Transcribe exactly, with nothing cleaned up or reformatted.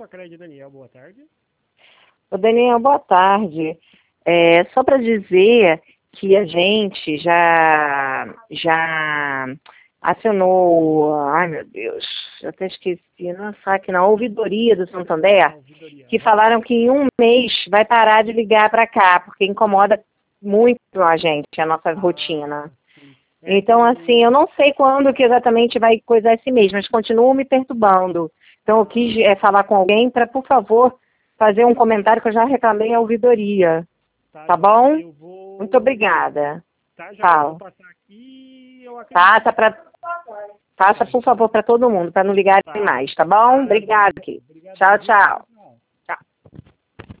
Facred, Daniel, boa tarde. Ô Daniel, boa tarde. É, só para dizer que a gente já, já acionou, ai meu Deus, eu até esqueci, não é aqui na ouvidoria do Santander, Ouvidoria, que né? falaram que em um mês vai parar de ligar para cá, porque incomoda muito a gente, a nossa rotina. Sim. É Então, que assim, eu não sei quando que exatamente vai coisar esse mês, mas continuo me perturbando. Então, eu quis é, falar com alguém para, por favor, fazer um comentário que eu já reclamei à ouvidoria. Tá, Tá joia. bom? Eu vou... Muito obrigada. Tá, joia. Eu vou Fala. passar aqui e eu acredito... Passa, pra, passa por favor, para todo mundo, para não ligarem Tá, mais, tá bom? tá, Obrigada. joia. Aqui. Obrigadão, Tchau, viu? tchau.